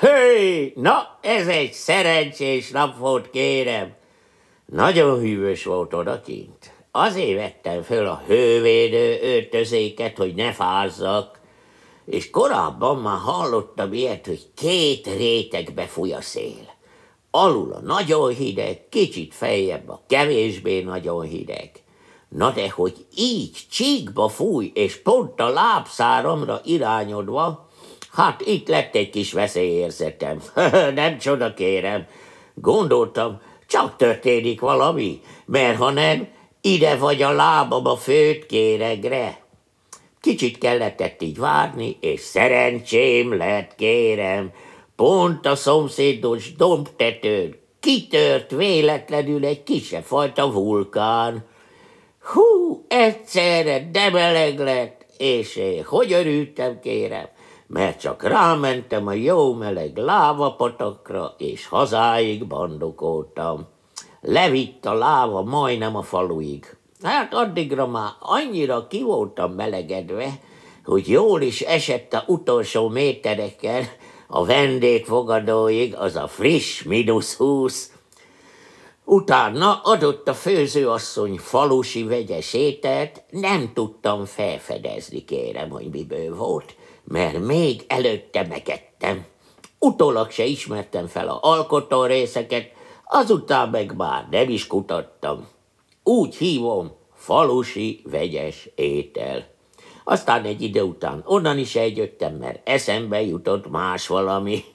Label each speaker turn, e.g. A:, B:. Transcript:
A: Hé, na, ez egy szerencsés nap volt, kérem. Nagyon hűvös volt odakint. Azért vettem föl a hővédő öltözéket, hogy ne fázzak, és korábban már hallottam ilyet, hogy 2 rétegbe fúj a szél. Alul a nagyon hideg, kicsit feljebb a kevésbé nagyon hideg. Na de hogy így csíkba fúj, és pont a lábszáramra irányodva, hát itt lett egy kis veszélyérzetem. Nem csoda, kérem. Gondoltam, csak történik valami, mert ha nem, ide vagy a lábam a földkéregre. Kicsit kellett így várni, és szerencsém lett, kérem. Pont a szomszédos dombtetőn kitört véletlenül egy kisebb fajta vulkán. Hú, egyszerre de meleg lett, és én hogy örültem, kérem, mert csak rámentem a jó meleg lávapatakra, és hazáig bandukoltam. Levitt a láva majdnem a faluig. Hát addigra már annyira ki voltam melegedve, hogy jól is esett a utolsó métereken a vendégfogadóig, az a friss -20. Utána adott a főzőasszony falusi vegyes ételt, nem tudtam felfedezni, kérem, hogy miből volt, mert még előtte megettem. Utólag se ismertem fel a alkotórészeket, azután meg már nem is kutattam. Úgy hívom, falusi vegyes étel. Aztán egy idő után onnan is eljöttem, mert eszembe jutott más valami.